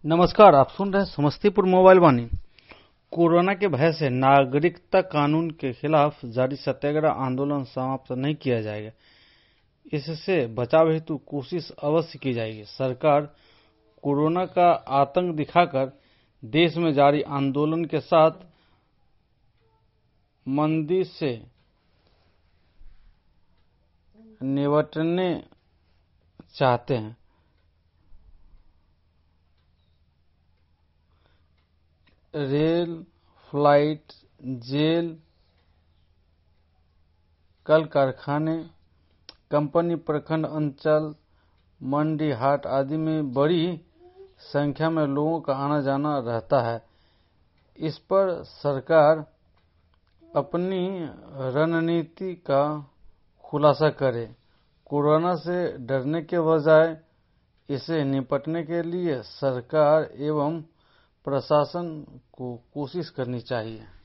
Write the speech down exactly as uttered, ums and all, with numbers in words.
नमस्कार, आप सुन रहे हैं समस्तीपुर मोबाइल वाणी। कोरोना के भय से नागरिकता कानून के खिलाफ जारी सत्याग्रह आंदोलन समाप्त नहीं किया जाएगा। इससे बचाव हेतु कोशिश अवश्य की जाएगी। सरकार कोरोना का आतंक दिखाकर देश में जारी आंदोलन के साथ मंदी से निपटने चाहते हैं। रेल, फ्लाइट, जेल, कल कारखाने, कंपनी, प्रखंड, अंचल, मंडी, हाट आदि में बड़ी संख्या में लोगों का आना जाना रहता है। इस पर सरकार अपनी रणनीति का खुलासा करे। कोरोना से डरने के बजाय इसे निपटने के लिए सरकार एवं प्रशासन को कोशिश करनी चाहिए।